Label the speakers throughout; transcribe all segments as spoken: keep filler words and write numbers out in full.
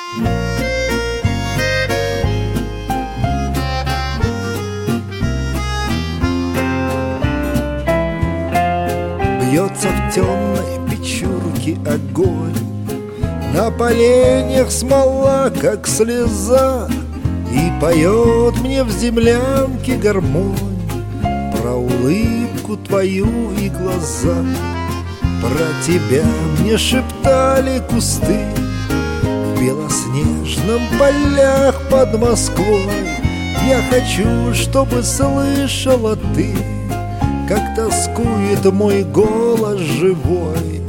Speaker 1: Бьется в темной печурке огонь, на поленьях смола, как слеза, и поет мне в землянке гармонь про улыбку твою и глаза. Про тебя мне шептали кусты в белоснежном полях под Москвой. Я хочу, чтобы слышала ты, как тоскует мой голос живой.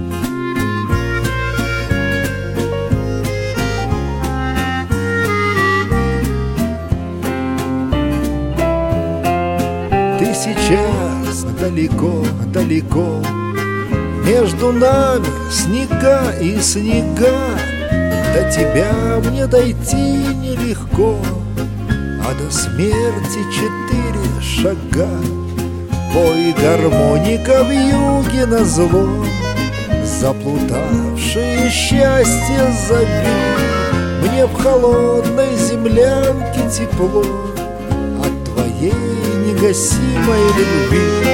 Speaker 1: Ты сейчас далеко-далеко, между нами снега и снега. До тебя мне дойти нелегко, а до смерти четыре шага. Пой гармоника в юге назло, заплутавшее счастье зови. Мне в холодной землянке тепло от твоей негасимой любви.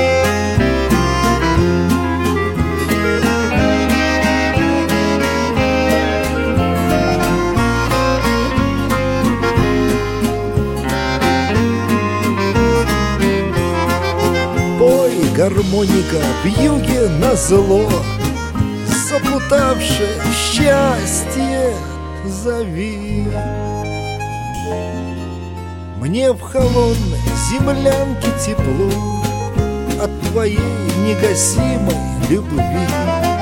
Speaker 1: Гармоника в юге назло, заплутавшее счастье зови. Мне в холодной землянке тепло от твоей негасимой любви.